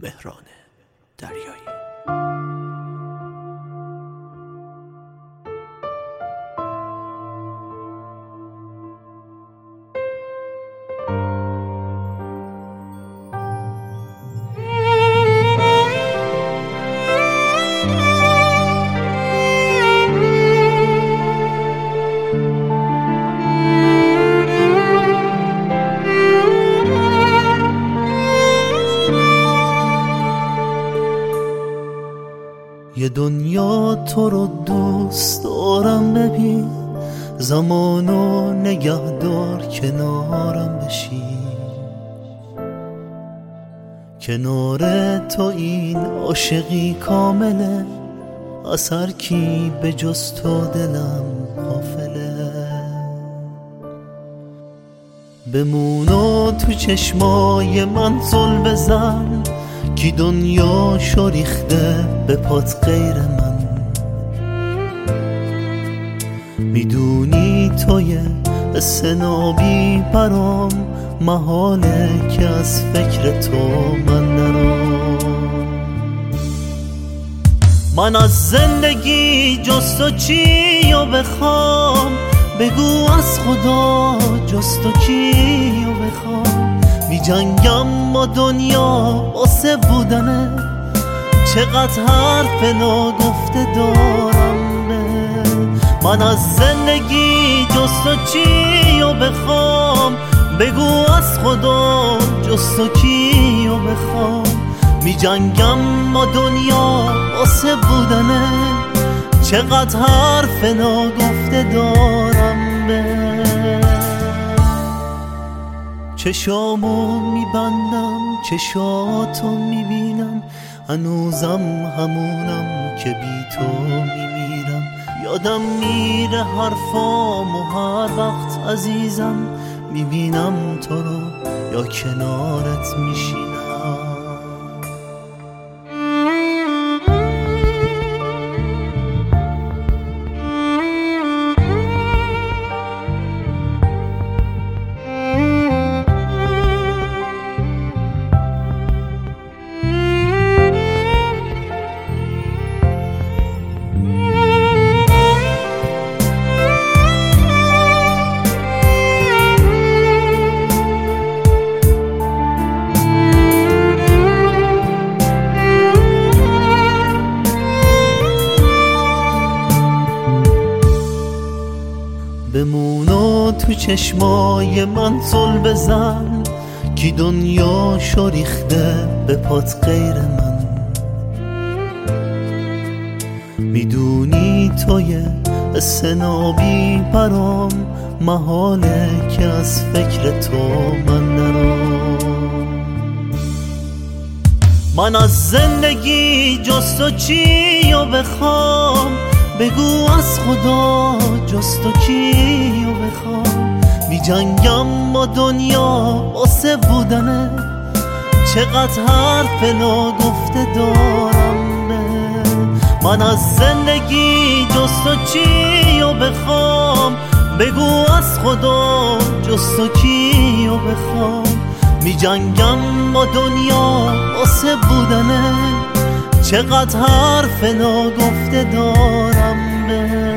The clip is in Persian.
مهران دریایی. یه دنیا تو رو دوست دارم، ببین زمانو نگه دار کنارم بشی. کنار تو این عاشقی کامله، از هر کی به جز تو دلم غافله. بمونو تو چشمای من زل بزن، کی دنیا ریخته به پات غیر من. میدونی توی سنابی برام محاله که از فکر تو من نرام. من از زندگی جز تو چی و بخوام، بگو از خدا جز تو کی و بخوام. می جنگم با دنیا واسه بودنه، چقدر حرف ناگفته دارم به. من از زندگی جز تو چی و بخوام، بگو از خدا جز تو کی و بخوام. می جنگم با دنیا واسه بودنه، چقدر حرف ناگفته دارم به. چشامو میبندم چشاتو میبینم، هنوزم همونم که بی تو میمیرم. یادم میره حرفام و هر وقت عزیزم میبینم تو رو یا کنارت میشینم. بمونو تو چشمای من زل بزن، کی دنیا ریخته به پات غیر من. میدونی توی سنابی برام محاله که از فکر تو من نرام. من از زندگی جز تو چی و بخوام، بگو از خدا جز تو کی و بخوام. می جنگم با دنیا واسه بودنه، چقدر حرف ناگفته دارم به. من از زندگی جز تو چی و بخوام، بگو از خدا جز تو کی و بخوام. می جنگم با دنیا واسه بودنه، چقدر حرف ناگفته دارم به.